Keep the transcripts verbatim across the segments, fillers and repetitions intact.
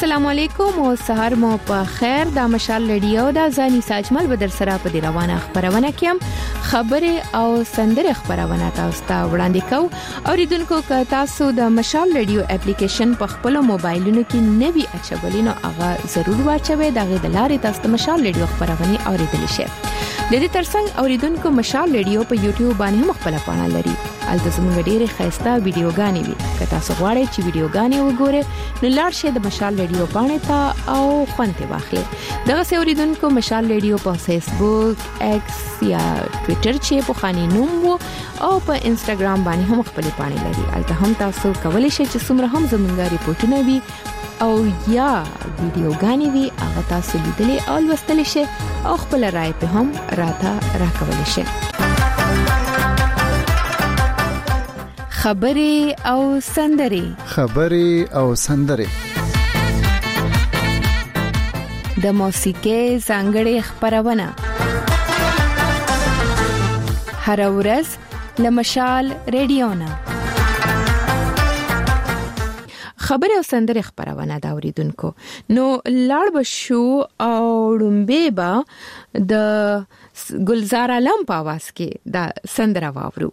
السلام علیکم او سحر مو په خیر. د مشال رادیو د ځاني ساجمل بدر سره په دی روانه خبرونه کوم خبره او سندره خبرونه تاسو ته وړاندې کوم. اوریدونکو که تاسو د مشال رادیو اپلیکیشن په خپل موبایلونو کې نوی اچولې نو هغه ضرور واچوي. دغه د لارې تاسو د مشال رادیو خبرونه اوریدل شي. د دې ترڅنګ اوریدونکو مشال رادیو په یوټیوب باندې هم خپل پاڼه لري. البته زموږ ډېرې خاصه ویډیوګانې وي. که تاسو غواړئ چې ویډیوګانې وګورئ نو لاړ شئ د مشال رادیو باندې ته او خوند واخلئ. دغه اوریدونکو مشال رادیو په فیسبوک، ایکس یا ټوئیټر چې په خاني نوم وو او په انستګرام باندې هم خپل پاڼه لري. البته هم تاسو کولی شئ چې څومره هم زموږ ریپورتونه وي او یا ویډیوګانې وي هغه تاسو لیدلې او لوستلی شئ او خپل رائے په هم راته راکولی شئ. خبري او سندري خبري او سندري د موسیقۍ ځانګړې خبرونه هر ورځ له مشال رادیو نه خبري او سندري خبرونه دا اوریدونکو. نو لاړ بشو او لومبه با د گلزار علم په आवाज کې دا سندره واورو.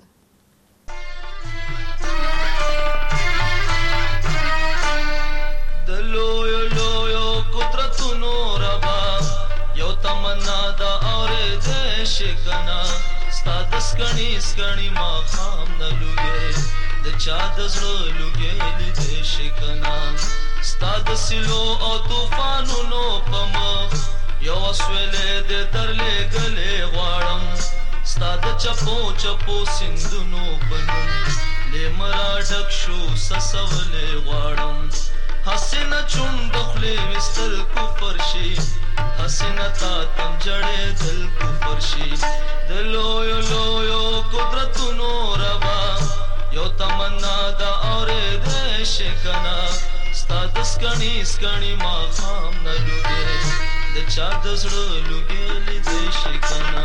شکنا ستاد سکڼي سکڼي ما خام نه لوګي د چا د زړه لوګي لیدې شکنا ستاد سلو او طوفانونو پم یو سویلې د درلې غلې غواړم ستاد چپو چپو سندونو پنو لمرا ډک شو سسولې غواړم حسینه چوند خلې وستل کو فرشي حسینه تا تم جړې دل کو فرشي دلو یو لو یو قدرتونو روا یو تمنا دا اورې دې شکنا ستاد سکڼي سکڼي ما خام نه لوګي د چا د زړه لوګي لیدې شکنا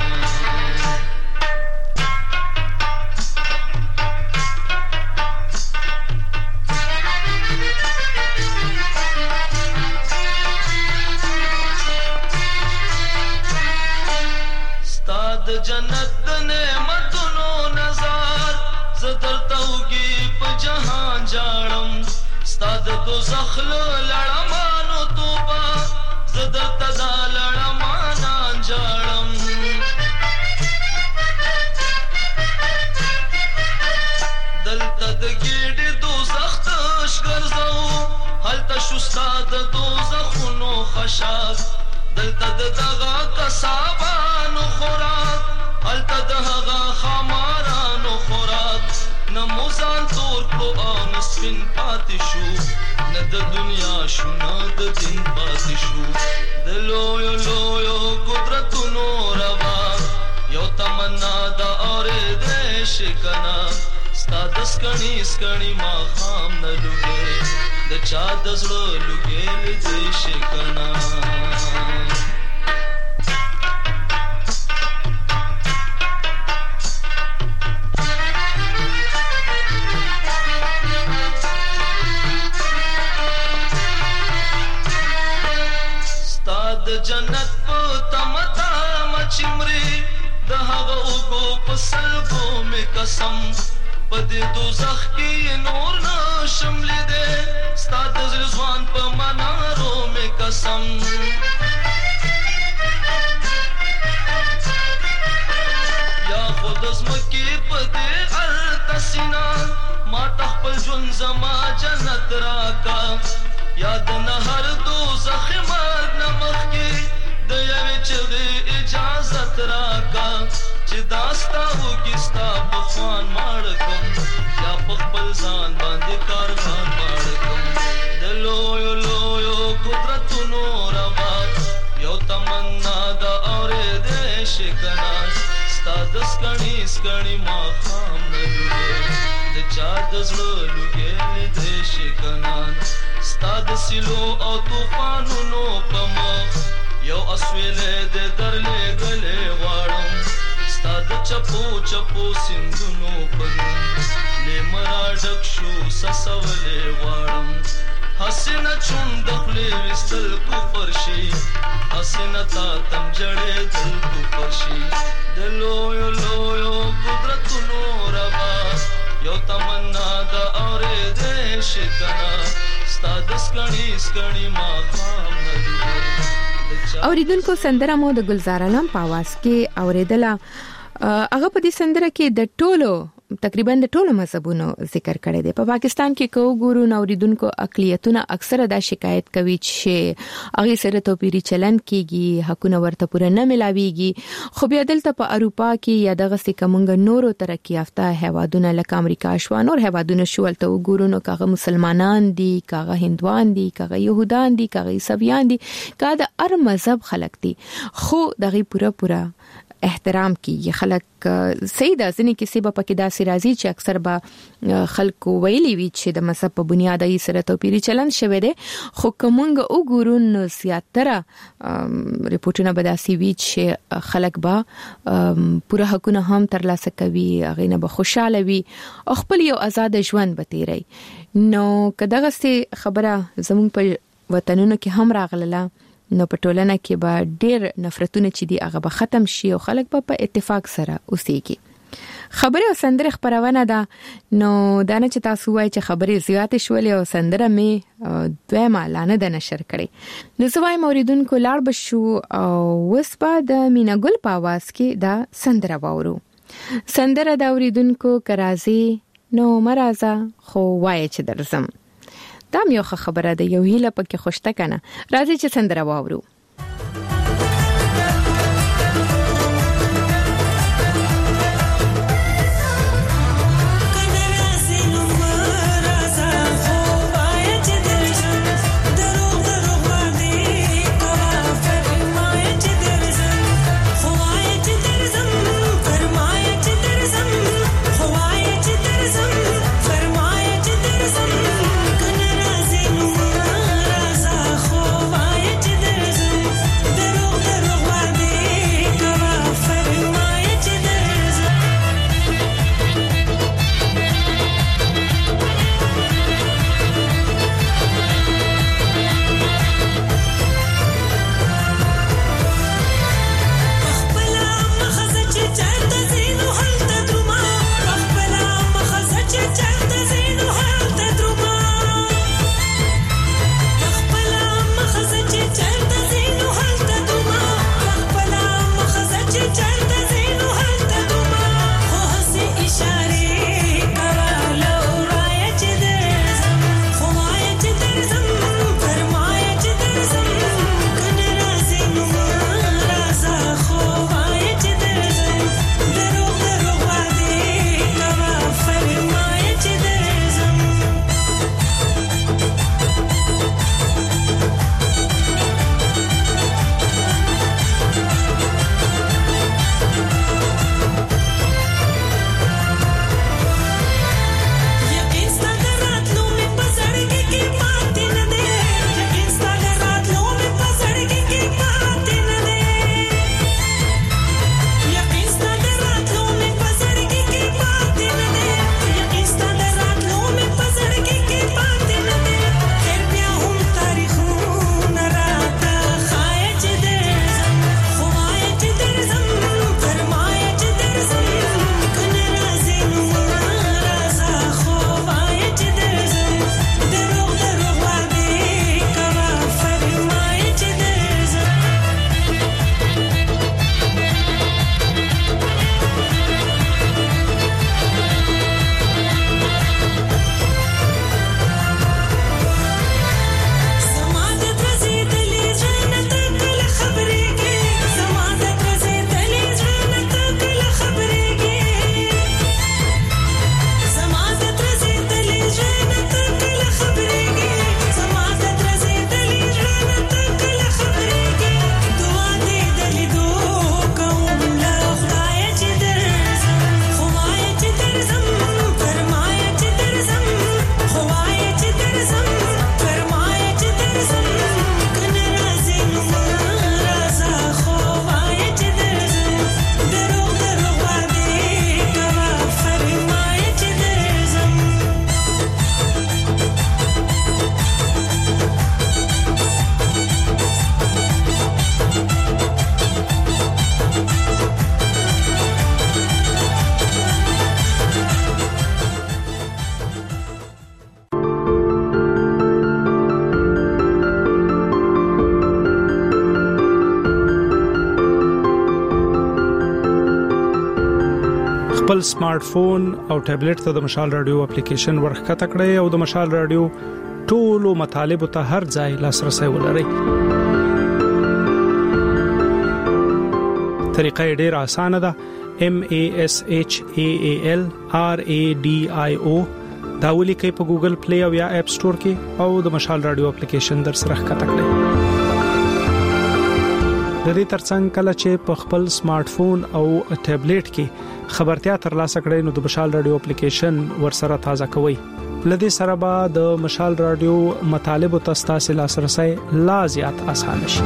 جنت د نعمتونو نظر زدر توګي په جهان جاړم ستاد دوزخ لړمانو توبه زدر تدا لړمان جاړم دلته د ګډ دوزخ تش ګرځاو هلته شو ستاد دوزخونو خشاک دلته د دغه کسابانو خوراک هلته د هغه خمارانو خوراک نه موزان تور کو او نسفن پاتې شو نه د دنیا شو نه د دین پاتې شو د لویو لویو قدرتونو روا یو تمنا دا اورې دې شکنا ستا د سکڼي سکڼي ما خام نه لوګي د چا د زړه لوګي لیدې شکنا جنت په تمتا مچمري د هغه وګو په سلګو می قسم په دې دوزخ کې نور نه شمل دې ستاد ځوان په منارو می قسم یا خود زمکي په دې التسینا ما تخپل جون زما جنت راکا یاد نه هر دوزخ مرګ نه مخکې د یوې چغې اجازت راکا چې داستا وګستا په خوان ماړ کوم یا په خپل ځان باندې کارخان ماړ کوم د لویو لویو قدرتونو روا یو تمنا دا اورې دې شکنا ستا د سکڼي سکڼي ما خام نه لوګي د چا د زړه لوګي لیدې شکنا ستا د سیلو او طوفانونو په مخ یو اسویلې د درلې غلې غواړم ستا د چپو چپو سندونو په نوم لمرا ډک شو سسولې غواړم حسنا چون دخلی وستل کفر شي حسنا تا تم جړې دل کفر شي دلو یو لو یو قدرت نور با یو تمنا دا اورې دې شکنا ستاد سکړی سکړی ما خام ندی اوریدونکو سندره مو د گلزار علم په आवाज کې اوریدله. هغه په دې سندره کې د ټولو تقریبا د ټولو مذهبونو ذکر کړی دی. په پاکستان کې کو ګورو نوریدونکو اقلیتونه اکثره دا شکایت کوي چې هغه سره توپیری چلن کیږي، حقونه ورته پوره نه ملاويږي. خو بیا دلته په اروپا کې یا دغه سکمنګ نورو ترقی یافته هیوادونه لکه امریکا شو نور هیوادونه شول ته وګورو نو کاغه مسلمانان دي، کاغه هندوان دي، کاغه يهودان دي، کاغه عیسویان دي، کاغه هر مذهب خلک دي، خو دغه پوره پوره احترام کیږي. خلک سیده ځنې کې سبب پکې داسې راځي چې اکثر به خلکو ویلي وي چې د مذهب په بنیاد یې سره توپیری چلن شوی دی، خو کومنګ وګورو نو زیاتره ریپورتونه به داسې وي چې خلک به پوره حقونه هم ترلاسه کوي، هغه نه به خوشاله وي او خپل یو آزاد ژوند به تیری. نو کداغه څه خبره زموږ په وطنونو کې هم راغله نو په ټولنه کې به ډېر نفرتونه چې دی هغه به ختم شي او خلک به په اتفاق سره اوسېږي. خبره او سندره خبرونه ده. نو دا نه چې تاسو وایي چې خبرې زیاتې شولې او سندره مې دویمه لانه ده نشر کړي. نو زوای موریدونکو لاړ بشو او وسبا د میناګل په आवाज کې دا سندره واورو. سندره د اوریدونکو کرازي نو مرزا خو وایي چې درځم. دا مې یو خبره ده، یو هیله پکې خوشته کنه. راځي چې سندره واورو. Raza, خپل سمارټ فون او ټابلیټ ته د مشال رادیو اپلیکیشن ورخته کړئ او د مشال رادیو ټولو مطالب ته هر ځای لاسرسي ولرئ. طریقه ډېره اسانه ده. M A S H A A L R A D I O دا ولیکئ په ګوګل پلی او یا اپ سٹور کې او د مشال رادیو اپلیکیشن در سره ښکته کړئ. د دې ترڅنګ کله چې په خپل سمارټ فون او ټابلیټ کې خبرتیا ترلاسه کړئ نو د مشال رادیو اپلیکیشن ورسره تازه کوئ. لدې سره به د مشال رادیو مطالب او تاسو لاسرسي لا زیات اسانه شي.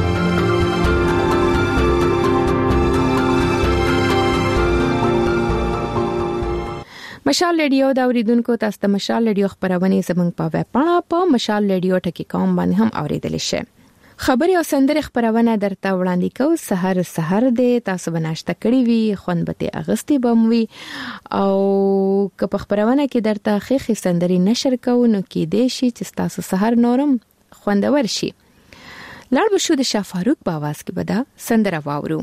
مشال رادیو دا اوریدونکو تاسو ته مشال رادیو خبرونه زمنګ په ویب پاڼه په مشال رادیو ټکی کوم باندې هم اوریدل شي. خبري او سندره خبرونه درته وړاندې کو. سحر سحر دې تاسو بناشته کړی وي خوندبته اغستی بموي او که په خبرونه کې درته خېخي سندري نشر کو نو کې دې شي چې تاسو سحر نورم خوندور شي. لړ بشو د شاه فاروق په आवाज کې بدا سندره واورو.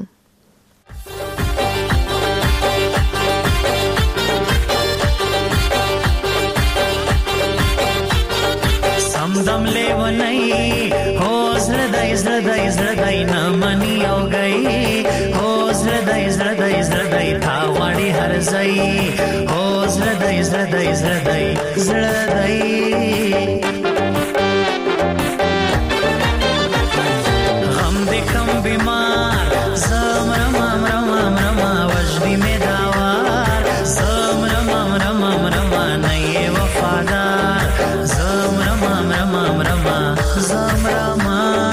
دم لیونی هو زردای زردای زردای نمانی او گئی هو زردای زردای زردای تاوانی هر زئی هو زردای زردای زردای زردای غم دې کم بیمار زم رم رم رم وجدی می داوار زم رم رم رم نه وفادار زم رم رم رم زم رم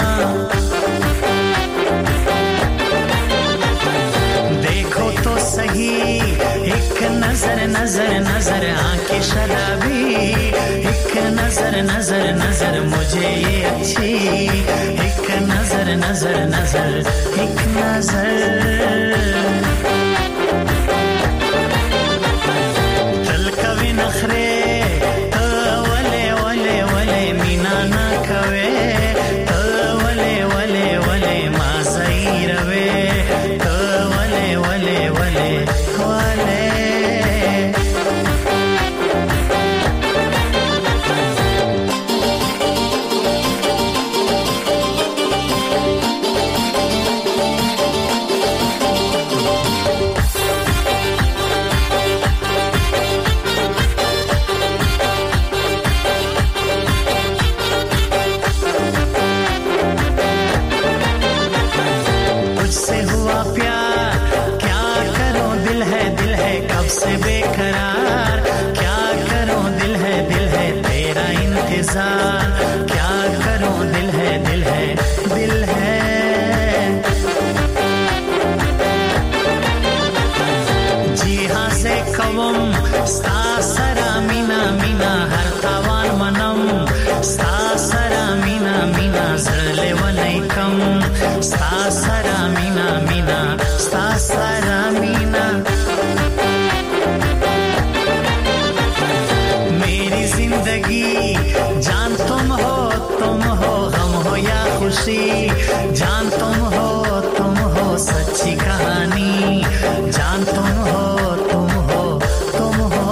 देखो तो सही एक नजर नजर नजर आंखें शराबी एक नजर नजर नजर मुझे ये अच्छी एक नजर नजर नजर एक नजर तल कभी नखरे से बेकरार क्या करूं दिल है दिल है तेरा इंतजार क्या करूं दिल है दिल है दिल है जी हाँ से कवम स्ता सरा मीना मीना हर तावान मनम स्ता सरा मीना मीना जरले वनई कम स्ता सरा मीना मीना स्ता सरा मीना जान तुम हो तुम हो गम हो या खुशी जान तुम हो तुम हो सच्ची कहानी जान तुम हो तुम हो तुम हो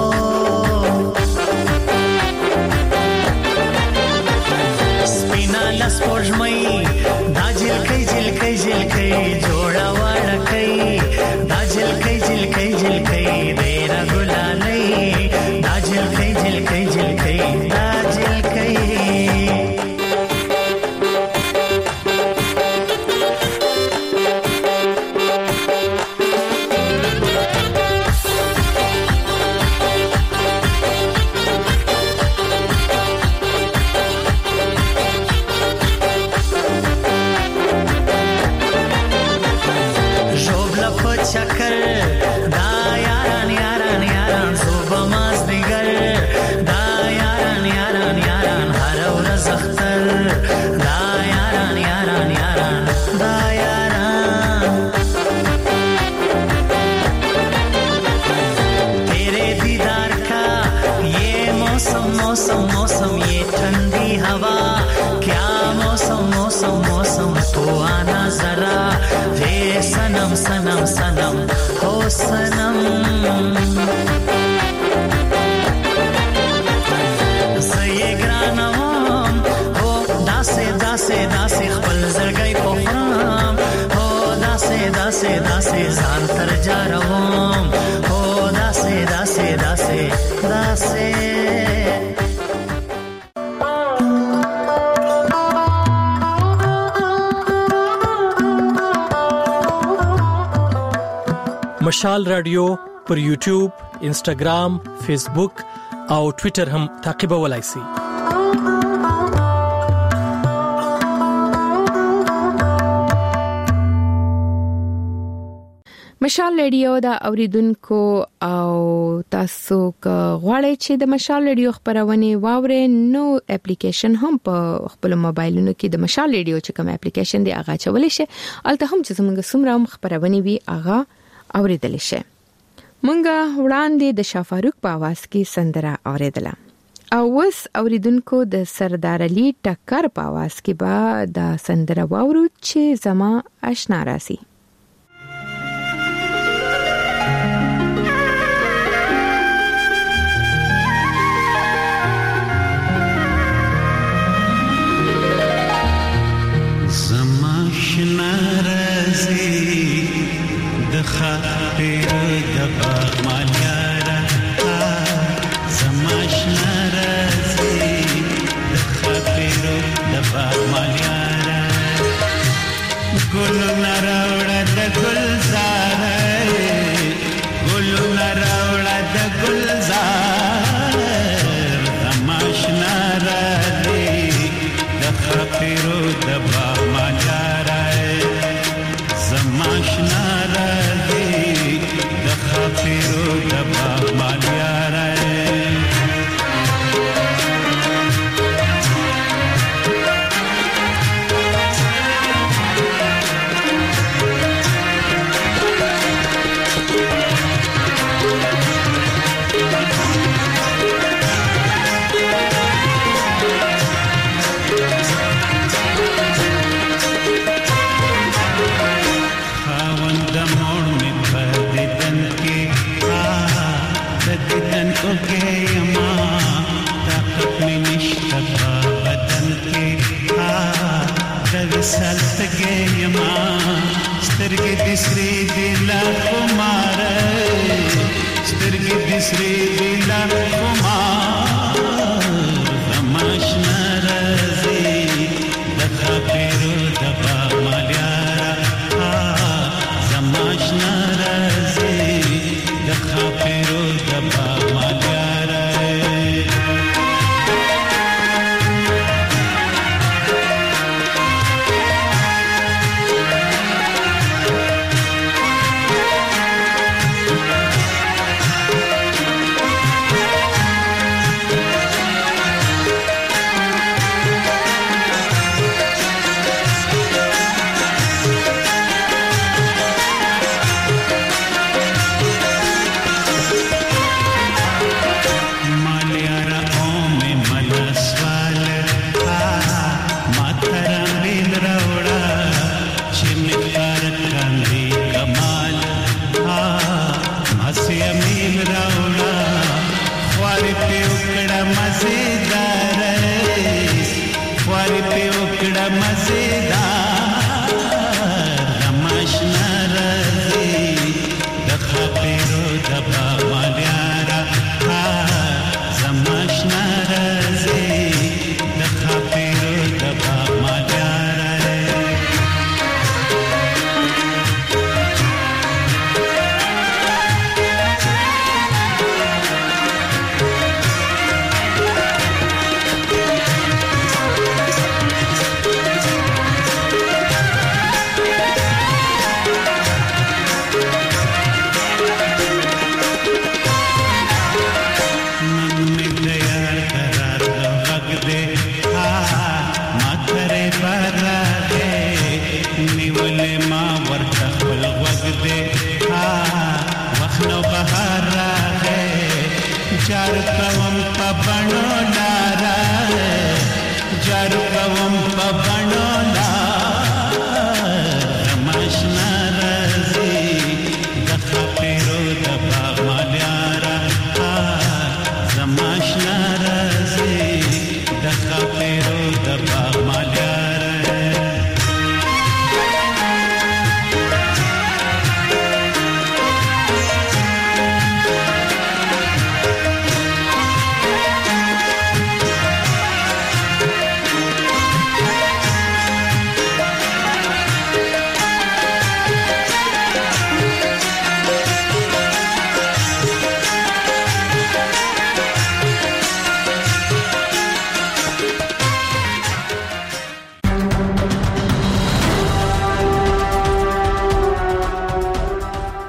स्पिना लस्पोजमई दाजिल कई जिल कई जिल कई जोड़ा वाड़ा कई दाजिल कई जिल कई जिल कई देरा गुलालई दाजिल कई जिल कई जिल कई दाजिल कई चक्कर दा यारान यारान यारान सुबह मास दिगर दा यारान यारान यारान हर औरज अख्तर दा यारान यारान यारान दा यारान तेरे दीदार का ये मौसम मौसम मौसम ये ठंडी हवा क्या मौसम मौसम मौसम तो आना जरा वे सनम सनम सनम हो सनम داسې داسې ځان تر جاروم او داسې داسې داسې داسې مشال رادیو پر یوټیوب، انسټاګرام، فیسبوک او ټوئیټر هم تعقیبولای شئ. مشال رادیو دا اوریدونکو او تاسو غواړئ چې د مشال رادیو خبرونه واورئ نو اپلیکیشن هم په خپل موبایلونو کې د مشال رادیو چې کوم اپلیکیشن دی هغه چولې شي. الته هم چې زموږ سمرام خبرونه وي هغه اوریدل شي. مونږه وړاندې د شافاروق په आवाज کې سندره اوریدله او وس اوریدونکو د سردار علي ټکر په आवाज کې به د سندره واورو چې زما آشنا راسي. خاطر د باغ مالیارا زماش ناراضي د خاطر د باغ مالیارا ګل نراوړه د ګلزار ګل نراوړه د ګلزار زماش ناراضي د خاطر د باغ مالیارا زماش Pero da maliara سترګې د سری دی لا خمار سترګې د سری دی لا خمار زماش ناراضي د خاطرو د باغ مالیارا زماش ناراضي د خاطرو د باغ مالیارا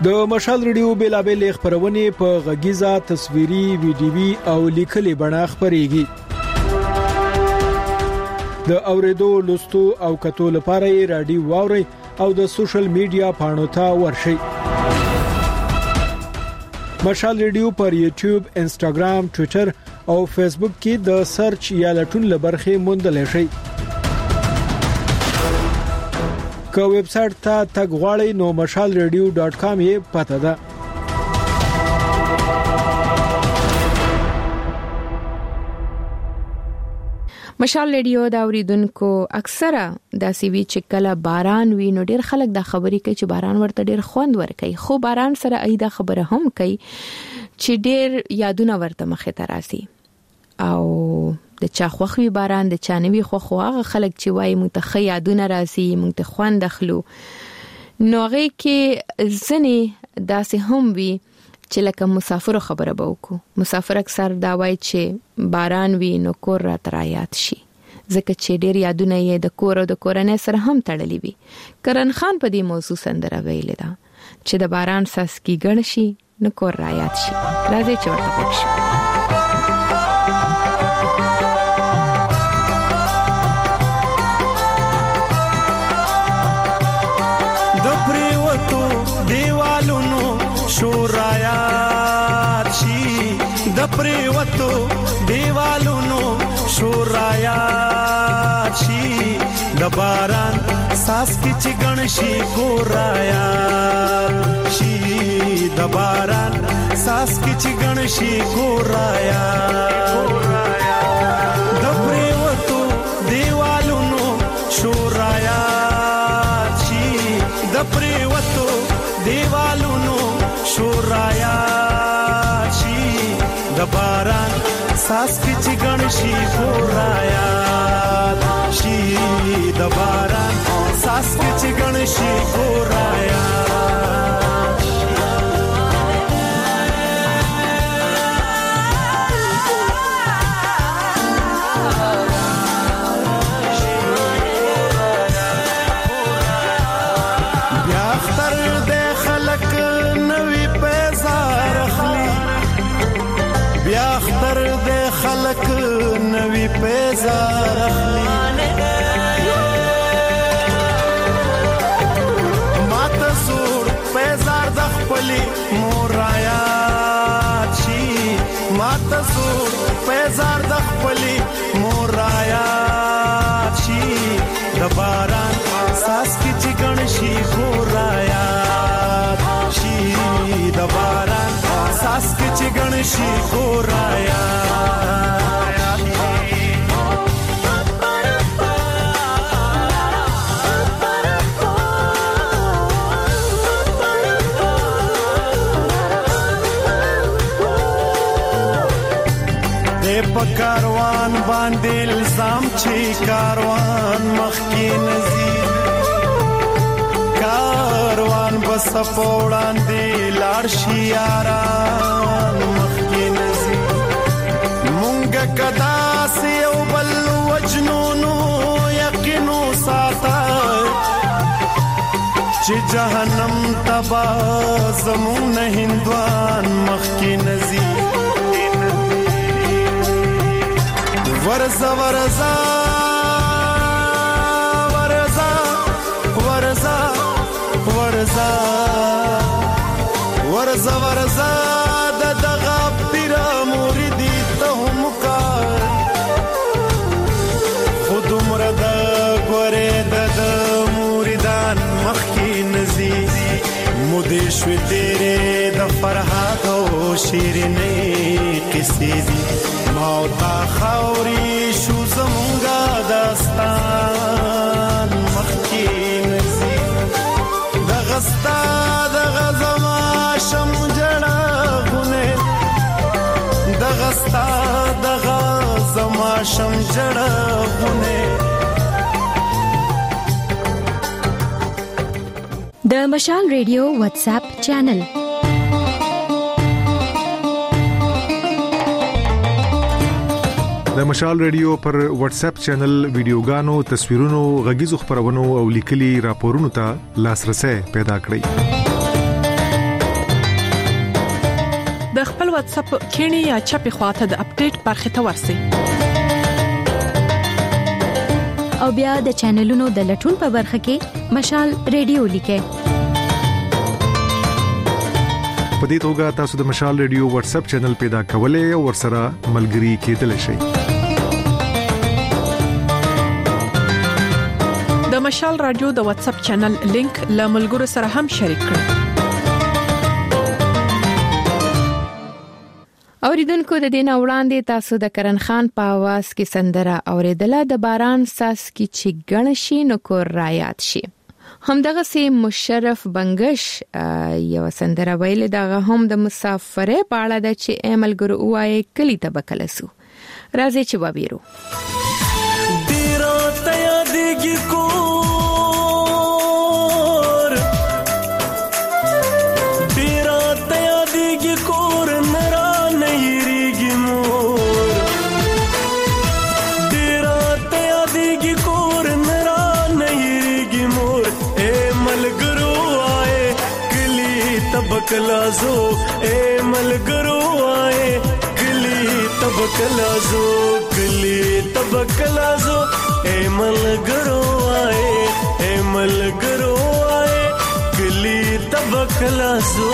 د مشال ریډیو بیلابل خبرونه په غږیزه تصویري ویډیوي او لیکلي بڼه خبريږي د اوریدو لوستو او کتو لپاره رادیو واوري او د سوشل میډیا پاڼو ته ورشي مشال ریډیو پر یوټیوب انسټاګرام ټوئیټر او فیسبوک کې د سرچ یا لټون لبرخه موندل شي که ویب سټ ته تګ غواړئ نو مشال ریډیو ډاٹ کام یې پته ده مشال ریډیو دا اوریدونکو اکثره د سیوی چې کله باران وي نو ډیر خلک دا خبرې کوي چې باران ورته ډیر خوند ورکوي خو باران سره ایدا خبره هم کوي چې ډیر یادونه ورته مخه ته راسي او د چا خوخوي باران د چانوي خوخو هغه خلک چې وایي متخ یادونه راسي مونږ ته خوند اخلو نو هغه کې ځنې داسې هم وي چې لکه مسافر خبره به وکړو مسافر اکثر دا وایي چې باران وي نو کور را ترایات شي ځکه چې ډیر یادونه یې د کور او د کورنۍ سره هم تړلې وي کرن خان په دې موضوع سندره ویلې ده چې د باران ساسکی ګڼ شي نو کور را یاد شي راځي چې ورته پښه شورایات شي د پریوتو دیوالونو شورایات شي د باران ساس کی چګن شي ګورایات شي د باران ساس کی چګن شي ګورایات د پریوتو دیوالونو شورایات شي د پریوتو دیوالونو شورایات شي د باران ساس کی چګن شي ګورایات شي د باران ساس کی چګن شي ګورایات بیا اختر د خلق بیا اختر د خلق نوی پیزار اخلی ماته زور پیزار د خپلی مورایات شي ماته زور پیزار د خپلی مورایات شي د باران ساس کی چګن شي ګورایات شي د باران ساس کی چګن شي ګورایات په کاروان باندې الزام چې کاروان مخکې نزي کاروان بس پوړان دی لاړ شي یاران مخکې نزي مونږ کدا سي او بل وجنونو یقینو ساته چې جهنم تبا زمون هندوان مخکې نزي ورزا ورزا ورزا ورزا ورزا ورزا ورزا د دغه پیر مریدی ته هم کار خود مرد ګوره د مریدان مخکې نزي مودې شو تیرې د فرحات او شیرینې قصې دي موتا خوري شو زمونږه داستان مخکې نزي د غستا د غزما شم جړه غونه د غستا د غزما شم جړه غونه د مشال ریډیو واتس اپ چینل د مشال ریډیو پر واتس اپ چینل ویډیوګانو تصویرونو غږیزو خبرونو او لیکلي راپورونو ته لاسرسي پیدا کړئ واتس اپ کینی یا چپی خواته د اپډیټ برخه ته ورسی او بیا د چینلونو د لټون په برخه کې مشال ریډیو لیکه په دې توګه تاسو د مشال ریډیو واتس اپ چینل پیدا کولای او ورسره ملګري کېدلی شئ د مشال رادیو د واتس اپ چینل لینک له ملګرو سره هم شریک کړئ اوریدونکو د دین وړاندې تاسو د کرن خان په आवाज کې سندره اوریدله د باران ساس کې چې غنشي نو کو رایات شي همدغه سي مشرف بنگش یو سندره ویل دغه هم د مسافرې په اړه د چې عمل ګرو وای کلی تبکلسو راځي چې وبیرو ډیرو تیا دیږي کو तबकलाजो ए मलगरो आए गली तबकलाजो गली तबकलाजो ए मलगरो आए ए मलगरो आए गली तबकलाजो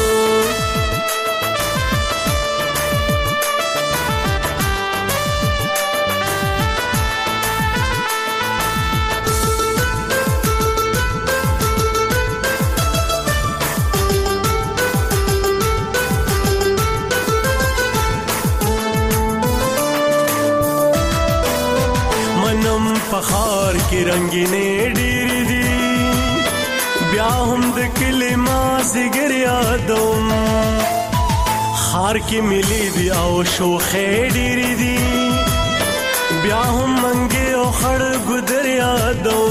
पखार की रंगीने डीरी दी ब्याहम द किलिमा जिगर यादों खार की मिली दी आओ शोखे डीरी दी ब्याहम मंगे ओ खड़ गुदर यादों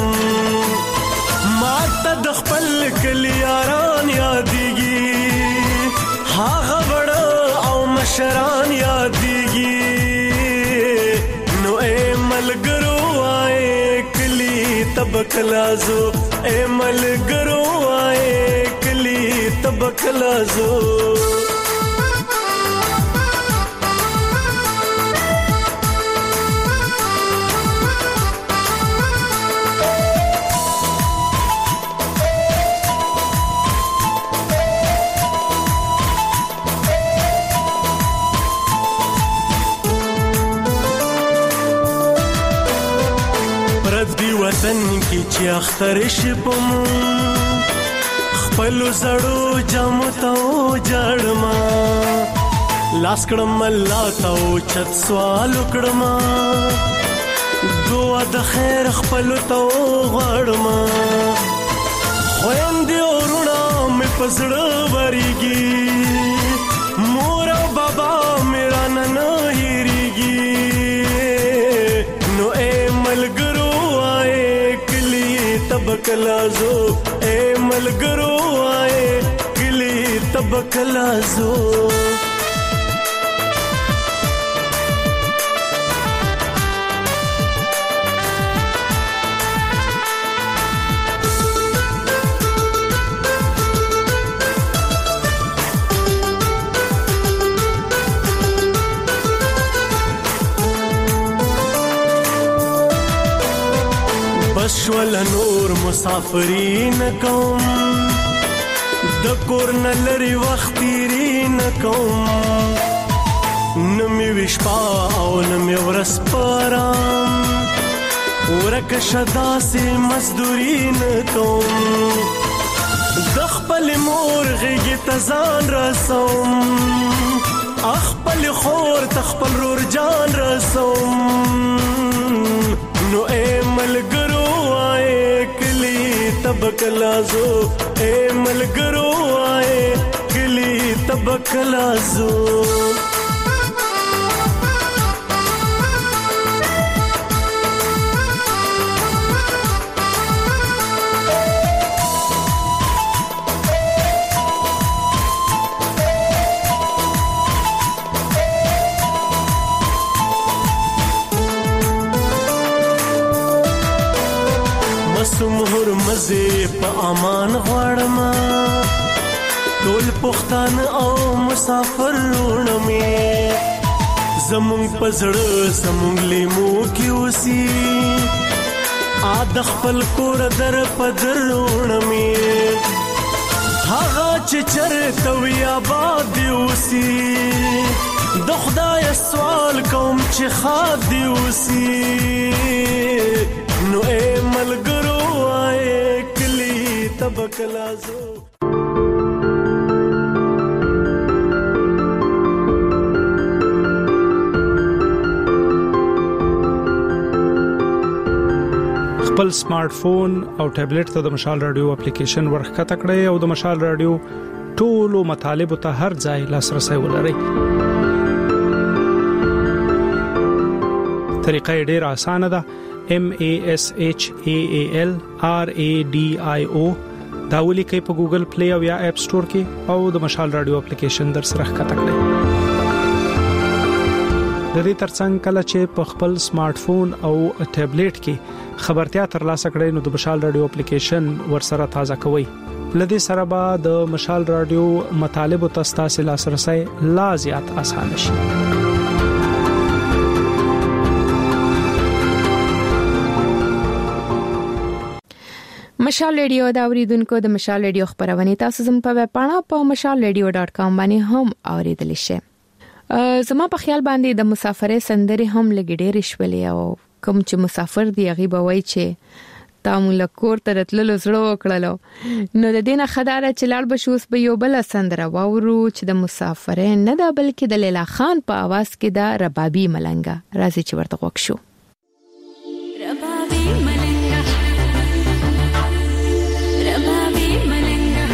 माता दखपल कलियारान यादीगी हा खबड़ा आओ मशरान यादीगी नो ए मलगरो तबकलाजो ए मलगरो आए कली तबकलाजो وطن کی چې اختر شپم خپل زړو جامو ته جړما لاس کړم الله ته چت سوال کړم دعا د خیر خپل ته غړما خويندې ورونه مې پزړه وريږي مور او بابا میرا نن هېریږي نو اے ملګرو तबकलाजो ए मलगरो आए किली तबकलाजो بشول نور مسافرین کوم د کور نلری وخت تیرین کوم نمی وشپا او نمی ورس پارام ورک شدا سی مزدورین کوم دخپل مور غیگی تزان رسوم اخپل خور تخپل رور جان رسوم نو اے ملګرو آئے کلی تبکلازو اے ملګرو آئے کلی تبکلازو سمهر مزه په امان غواړم ټول پښتون او مسافر ورونه مې زمون پزړه زمون لیمو کې اوسي ا د خپل کور در پدر ورونه مې هغه چې چرته وي آباد اوسي د خدای سوال کوم چې خاد دی اوسي نو اے ملګرو آئے کلی تبکلازو خپل سمارټ فون او ټابلیټ ته د مشال رادیو اپلیکیشن ورخکته کړئ او د مشال رادیو ټولو مطالب ته هر ځای لاسرسي ولرئ. طریقه ډیره اسانه ده. M A S H A A L R A D I O دا ولیکئ په ګوګل پلی او یا اپ سٹور کې او د مشال رادیو اپلیکیشن در سره ښکته کړئ. د دې ترڅنګ کله چې په خپل سمارټ فون او ټابلیټ کې خبرتیا ترلاسه کړئ نو د مشال رادیو اپلیکیشن ورسره تازه کوئ. لدې سره به د مشال رادیو مطالب او تاسو لاسرسي لا زیات آسان شي. مشال ریډیو دا اوریدونکو د مشال ریډیو خبرونه تاسو زم په ویب پاڼه په مشال ریډیو ډاټ کام باندې هم اوریدل شئ. زما په خیال باندې د مسافرې سندري هم لګډې رښولې او کوم چې مسافر دی غیبه وای چې تاسو لکور ته راتللو زړه وکړلو نو د دینه خداره چې لاړ بشوس به یو بل سندره واورو چې د مسافرې نه ده بلکې د لیلا خان په आवाज کې دا ربابي ملنګا راځي چې ورته وښو. ربابي ملنګا ربابي ملنګا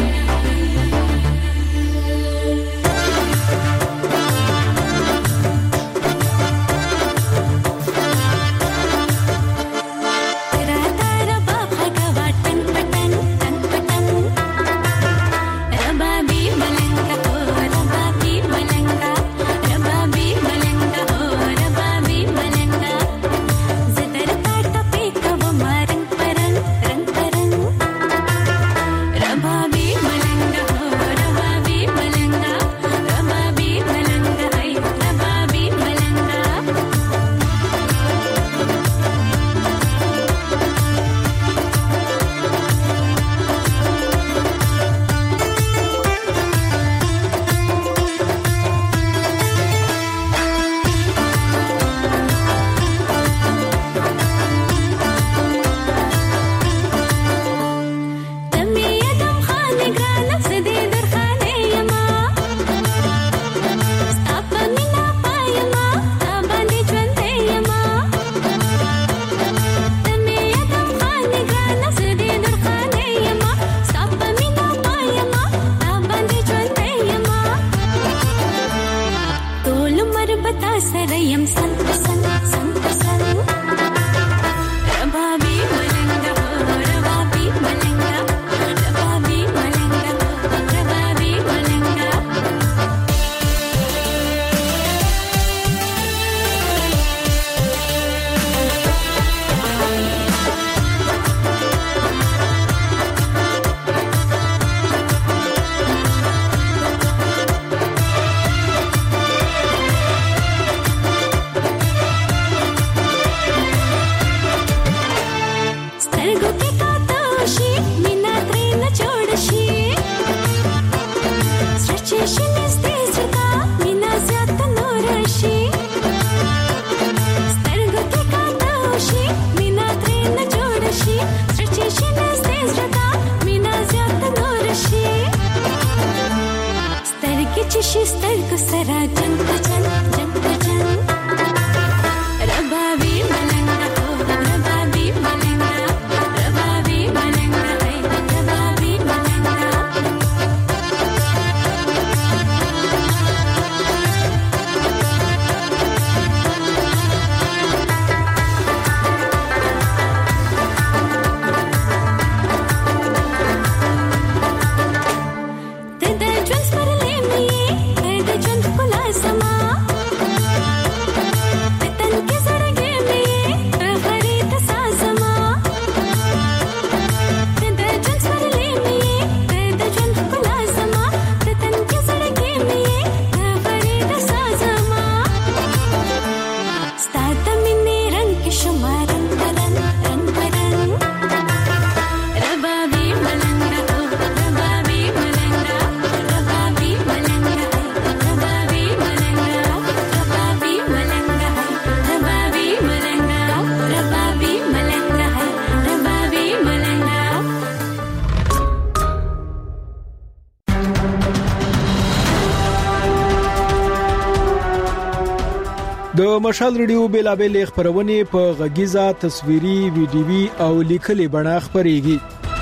د مشال ریډیو بیلابل خبرونه په غږیزه تصویري ویډیوي او لیکلي بڼه خبريږي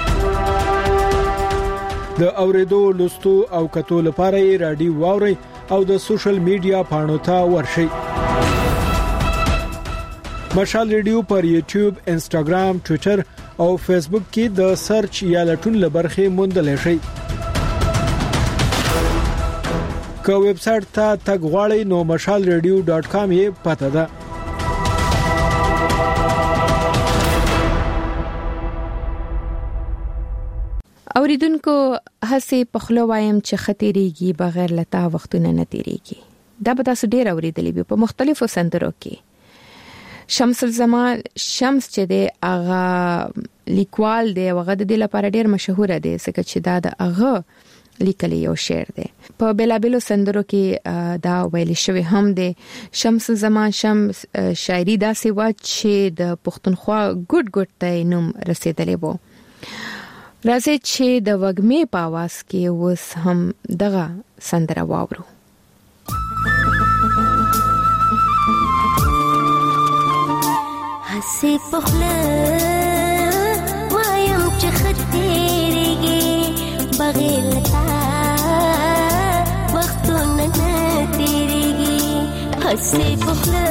د اوریدو لوستو او کتو لپاره رادیو واوري او د سوشل میډیا پاڼو ته ورشي مشال ریډیو پر یوټیوب انستګرام ټوئیټر او فیسبوک کې د سرچ یا لټون لبرخه موندل شي که ویب سټ ته تګ غواړئ نو مشال ریډیو ډاټ کام یې پته ده اوریدونکو هڅه پخلو وایم چې خطرېږي بغیر لتا وختونه نه تیریږي دا به تاسو ډیر اوریدلې په مختلفو سندرو کې شمس الزمان شمس چې د اغا لیکوال دی هغه د دې لپاره ډیر مشهور دی ځکه چې دا د اغا لیکلی یو شعر دی په بلابلو سندرو کې دا ویل شوی هم دی شمس الزمان شمس شاعری دا سی وا چې د پښتونخوا ګډ ګډ ته نوم رسیدلی وو راځي چې د وګمې په आवाज کې وس هم دغه سندره واورو هسه پخله وایم چې خطرېږي بغیر تا وختونه نه تیریږي هسه پخله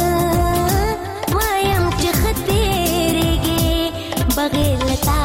وایم چې خطرېږي بغیر تا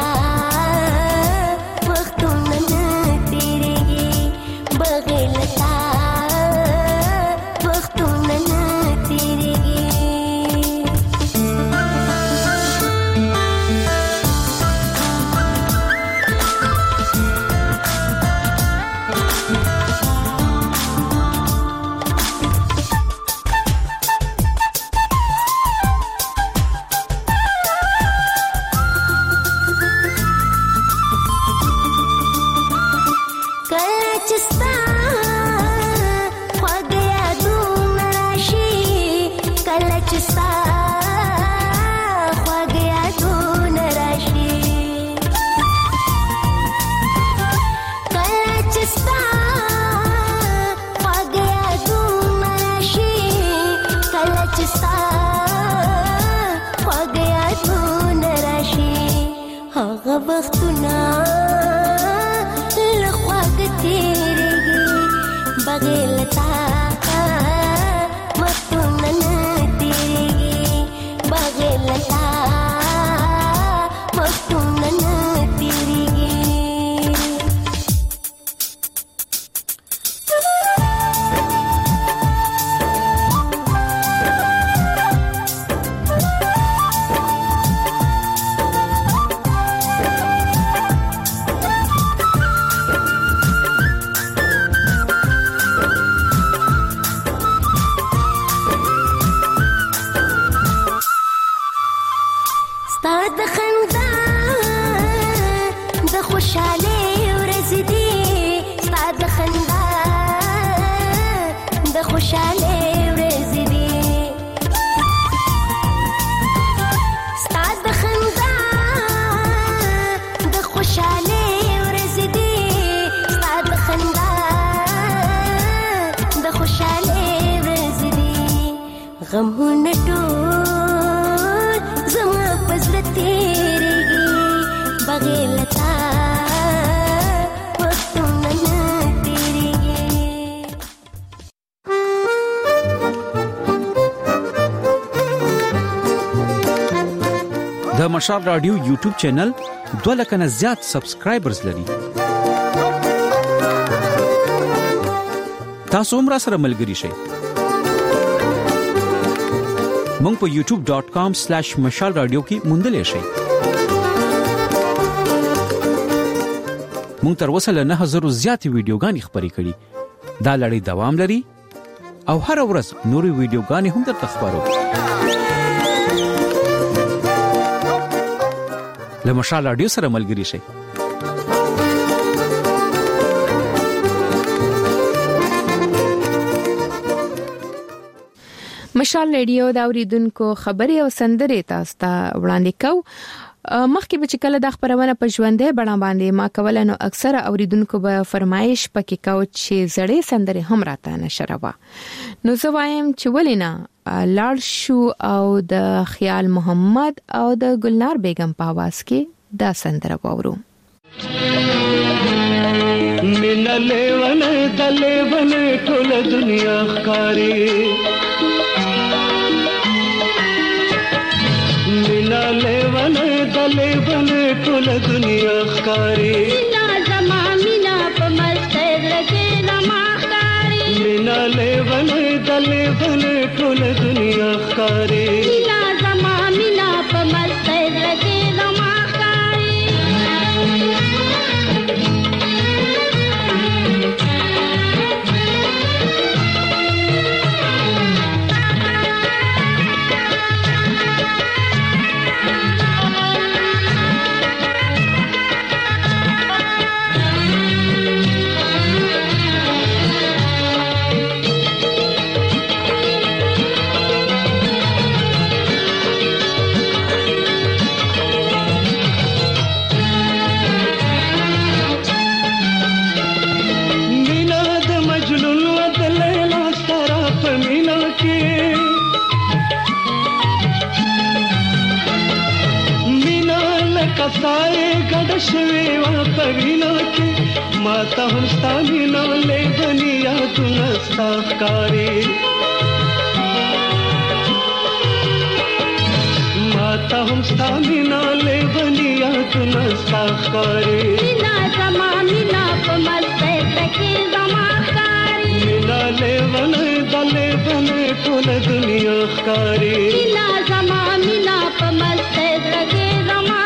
غمونه ټول زما پزړه تیریږي بغیر لتا وختونه نه تیریږي د مشال رادیو یوټیوب چینل دوه لک نه زیات سبسکرایبرز لري تاسو هم را سره ملګری شئ مونږ په یوټیوب ډاٹ کام سلیش مشال رادیو کې موندل شئ مونږ تر اوسه له نه هزار زیات ویډیوګانې خبرې کړې دا لړۍ دوام لري او هر ورځ نوري ویډیوګانې هم درته خبرو له مشال رادیو سره ملګری شئ مشال ریډیو دا اوریدونکو خبري او سندري تاسو ته وړاندې کو مخکې به چې کله د خبرونه په ژوندې بڼه باندې ما کوله نو اکثره اوریدونکو به فرمایش پکې کاوه چې زړې سندرې هم راته نشروه نو زه وایم چې ولینا لاړ شو او د خیال محمد او د ګلنار بیگم په आवाज کې دا سندره وورو من لیون دلیون ټول دنیا ښکاری مینا لیون دلیون ټول دنیا ښکاری مینا زما مینا په مسته درکې زما ښکاری مینا لیون دلیون ټول دنیا ښکاری مینا زما مینا په مسته درکې زما کسای ګډ شوی و په وینو کې ماته هم ستا مینه لیدلې یادونه ستا ښکاري ماته هم ستا مینه لیدلې یادونه ستا ښکاري مینا زما مینا په مسته کې زما ښکاري مینا لیدلې دلې ټول دنیا ښکاري مینا زما مینا په مسته کې زما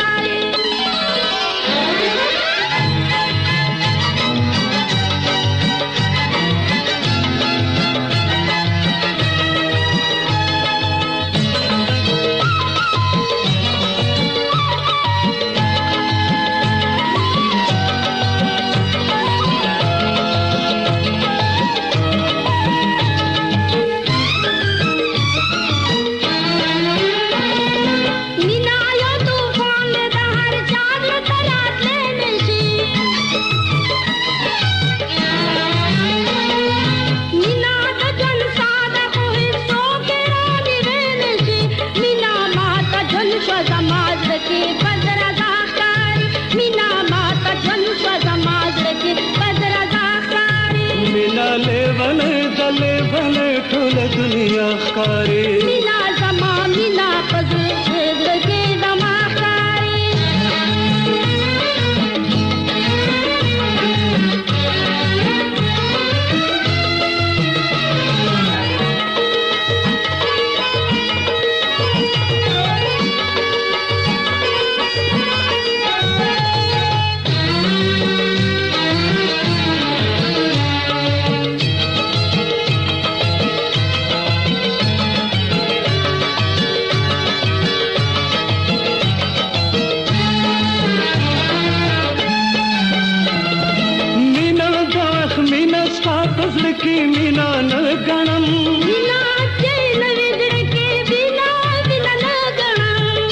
دنیا ښکاری مینا زما مینا پزړه کې زما ښکاری की मीना न गणम मीना चैन विदर के बिना बिना न गणम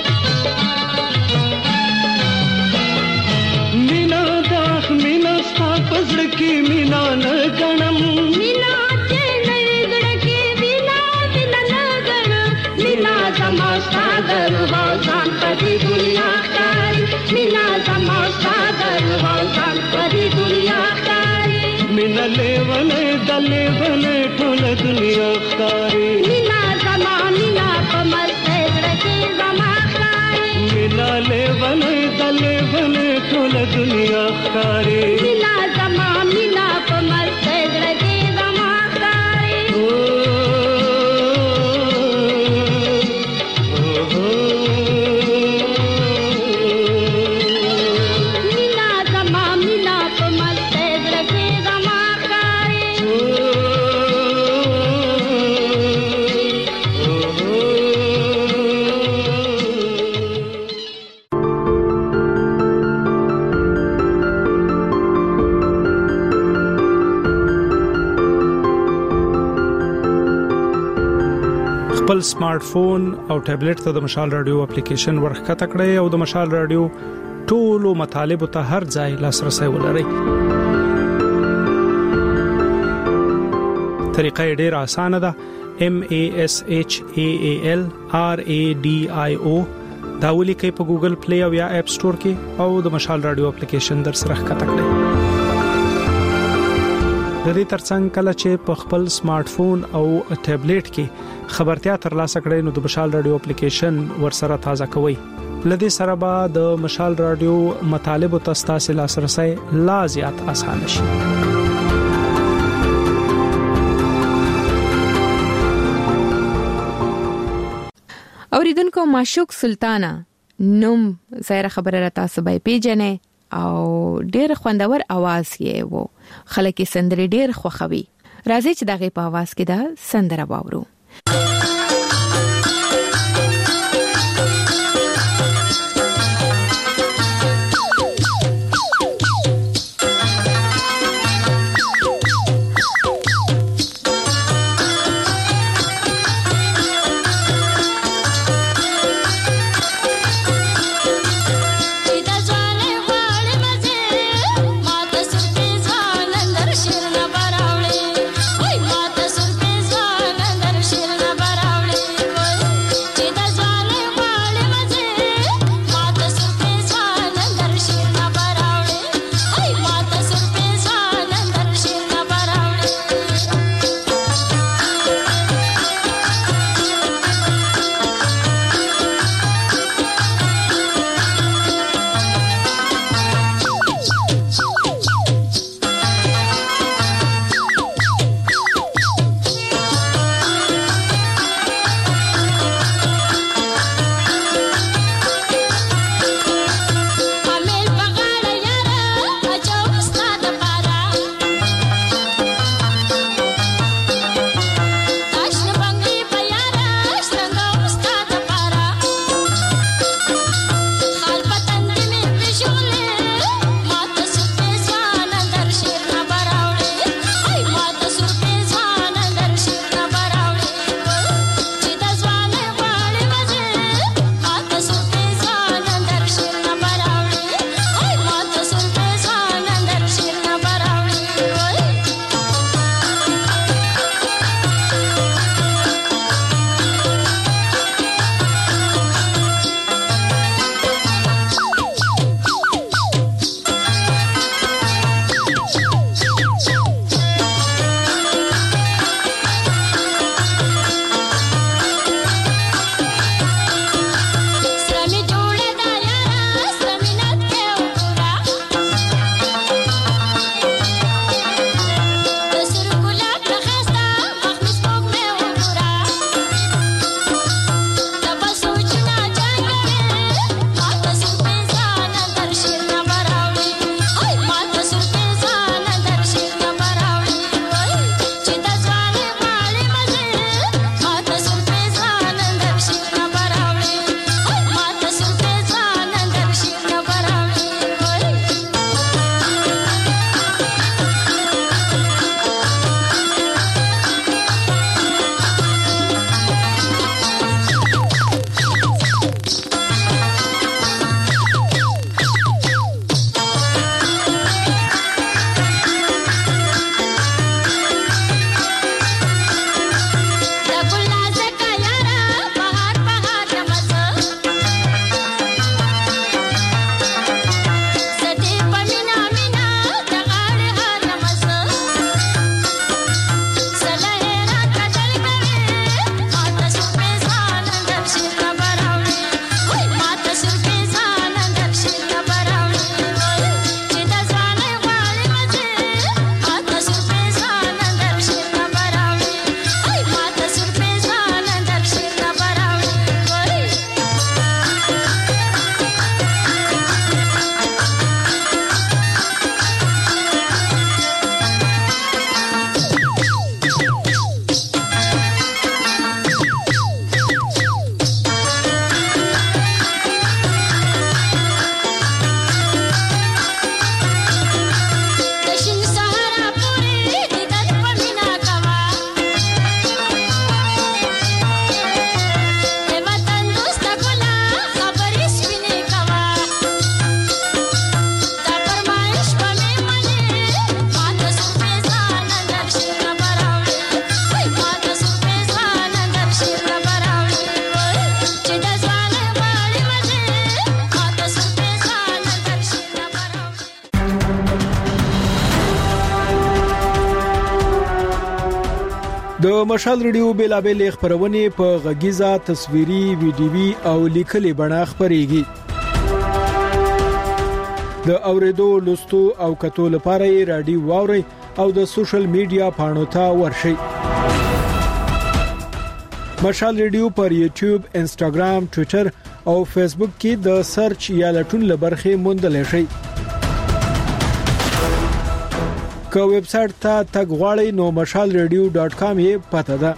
मीना दाख मीना सा पजड़ की मीना न गणम मीना चैन विदर के बिना बिना न गणम मीना जमा सागर वासान पदी दुनिया कारी मीना जमा सागर वासान पदी दुनिया मीना लेवन दलेवन ټول دنیا ښکاری मीना زما मीना په مسته کې زما ښکاری मीना लेवन दलेवन ټول دنیا ښکاری मीना زما मीना په مسته کې زما ښکاری मीना زما मीना په مسته کې زما خپل سمارټ فون او ټابلیټ ته د مشال رادیو اپلیکیشن ورخته کړئ او د مشال رادیو ټولو مطالب ته هر ځای لاسرسي ولرئ. طریقه ډیره اسانه ده. M A S H A A L R A D I O دا ولیکئ په ګوګل پلی او یا اپ سٹور کې او د مشال رادیو اپلیکیشن در سره ښکته کړئ. د دې ترڅنګ کله چې په خپل سمارټ فون او ټابلیټ کې خبرتیا ترلاسه کړئ نو د مشال رادیو اپلیکیشن ورسره تازه کوئ. لدې سره به د مشال رادیو مطالب او تاسو لاسرسي لا زیات اسانه شي. اوریدونکو معشوق سلطانا نوم زهره خبره را تاسو به پیژنې او ډېر خوندور आवाज یې وو. خلک یې سندري ډېر خوښوي. راځي چې دغه په आवाज کې دا سندره واورو. Bye. د مشال ریډیو بیلابل خبرونه په غږیزه تصویري ویډیوي او لیکلي بڼه خبريږي د اوریدو لوستو او کتو لپاره رادیو واوري او د سوشل میډیا پاڼو ته ورشي مشال ریډیو پر یوټیوب انستګرام ټوئیټر او فیسبوک کې د سرچ یا لټون لبرخه موندل شي که ویب سټ ته تګ غواړئ نو مشال ریډیو ډاټ کام یې پته ده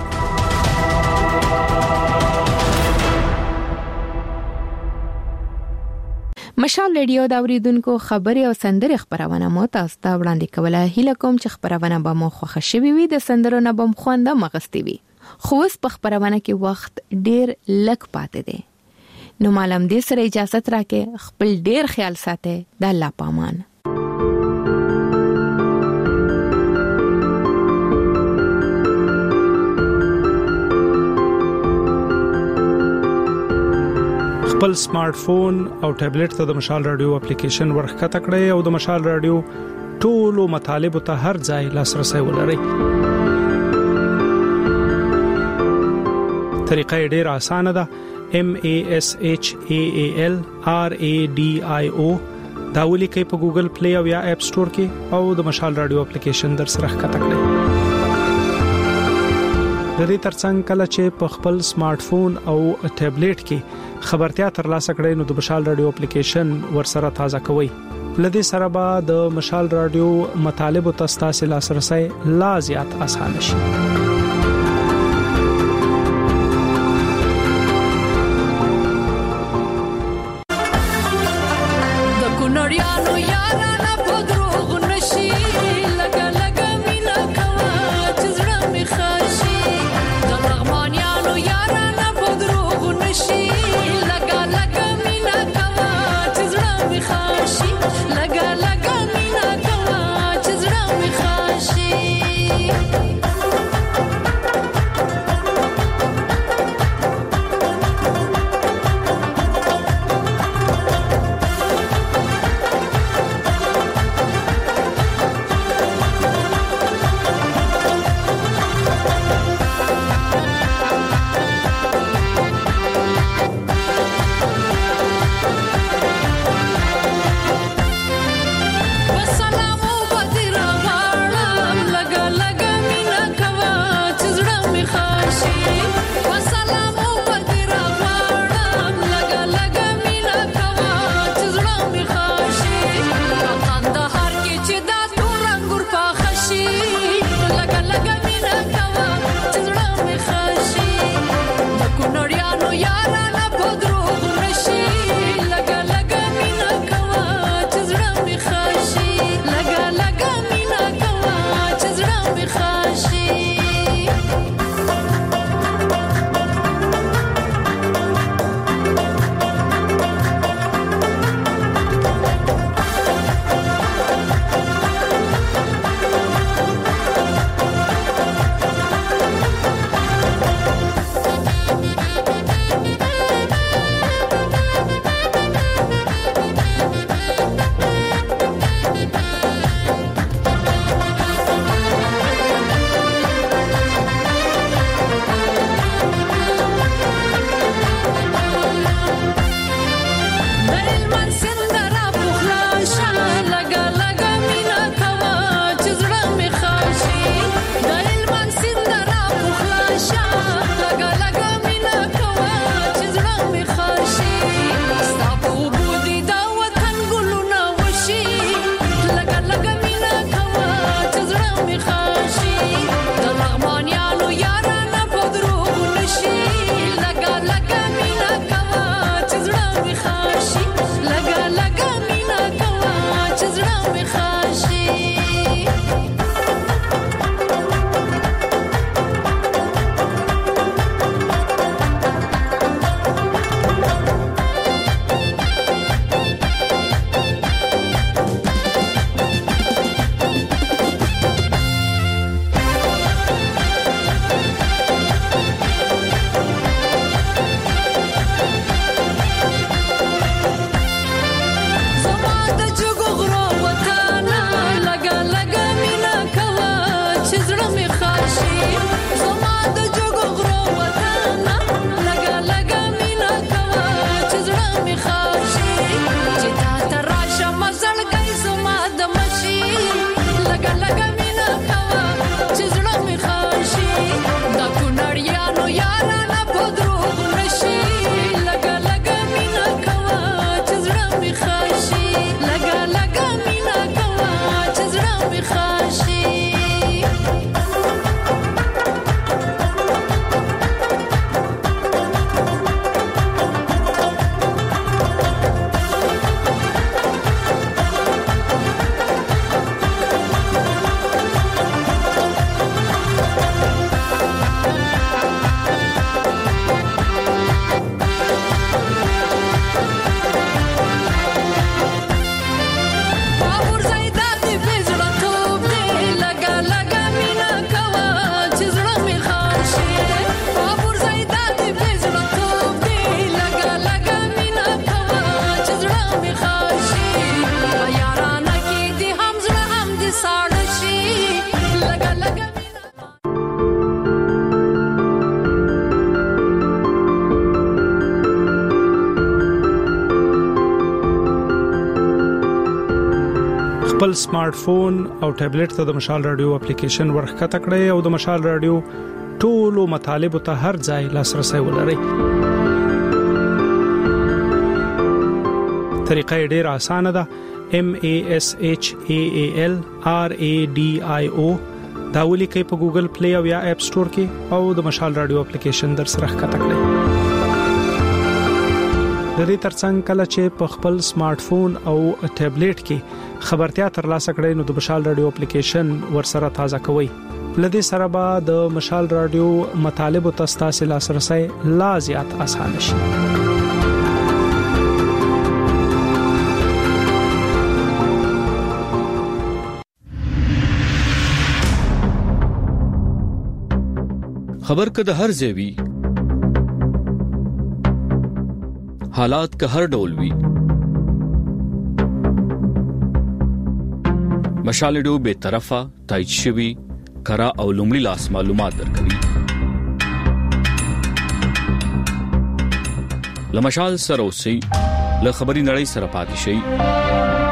مشال ریډیو دا اوریدونکو خبري او سندري خبرونه مو تاسو ته وړاندې کوله هیله کوم چې خبرونه به مو خوښ شي وي د سندرو نه بم خوند مغستی وي خو اوس په خبرونه کې وخت ډیر لک پاتې دی نو معلوم دې سره اجازه راکې خپل ډیر خیال ساتئ د الله پامان خپل سمارټ فون او ټابلیټ ته د مشال رادیو اپلیکیشن ورخکته کړئ او د مشال رادیو ټولو مطالب ته هر ځای لاسرسي ولرئ طریقه ډیره اسانه ده M A S H A A L R A D I O دا ولیکئ په ګوګل پلی او یا اپ سٹور کې او د مشال رادیو اپلیکیشن در سره ښکته کړئ د دې ترڅنګ کله چې په خپل سمارټ فون او ټابلیټ کې خبرتیا ترلاسه کړئ نو د مشال رادیو اپلیکیشن ورسره تازه کوئ لدې سره به د مشال رادیو مطالب او تاسو لاسرسي لا زیات اسانه شي خپل سمارټ فون او ټابلیټ ته د مشال رادیو اپلیکیشن ورخکته کړئ او د مشال رادیو ټولو مطالبه ته هر ځای لاسرسي ولرئ. طریقه ډیره اسانه ده. M A S H A A L R A D I O دا ولیکئ په ګوګل پلی او یا اپ سٹور کې او د مشال رادیو اپلیکیشن در سره ښکته کړئ. د دې ترڅنګ کله چې په خپل سمارټ فون او ټابلیټ کې خبرتیا ترلاسه کړئ نو د مشال رادیو اپلیکیشن ورسره تازه کوئ. لدې سره به د مشال رادیو مطالب او تاسو لاسرسي لا زیات اسانه شي. خبر که د هر ځای وي حالات که هر ډول وي مشال رادیو به طرفه تایید شوی کرا او لومړی لاس معلومات درکوي. لمشال سره اوسئ له خبري نړۍ سره پاتې شئ.